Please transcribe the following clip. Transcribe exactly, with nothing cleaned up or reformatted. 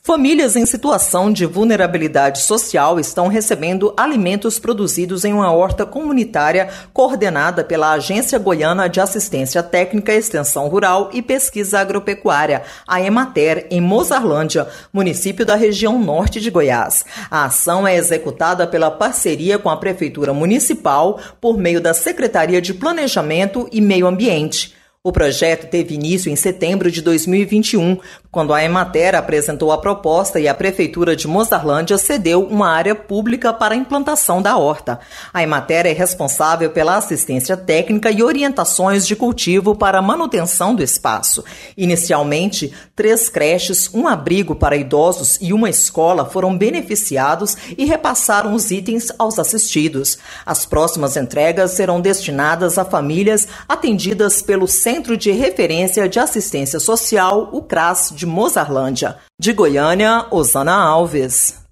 Famílias em situação de vulnerabilidade social estão recebendo alimentos produzidos em uma horta comunitária coordenada pela Agência Goiana de Assistência Técnica, Extensão Rural e Pesquisa Agropecuária, a Emater, em Mozarlândia, município da região norte de Goiás. A ação é executada pela parceria com a Prefeitura Municipal por meio da Secretaria de Planejamento e Meio Ambiente. O projeto teve início em setembro de dois mil e vinte e um, quando a Emater apresentou a proposta e a Prefeitura de Mozarlândia cedeu uma área pública para a implantação da horta. A Emater é responsável pela assistência técnica e orientações de cultivo para a manutenção do espaço. Inicialmente, três creches, um abrigo para idosos e uma escola foram beneficiados e repassaram os itens aos assistidos. As próximas entregas serão destinadas a famílias atendidas pelo Centro de Referência de Assistência Social, o CRAS, de Mozarlândia. De Goiânia, Osana Alves.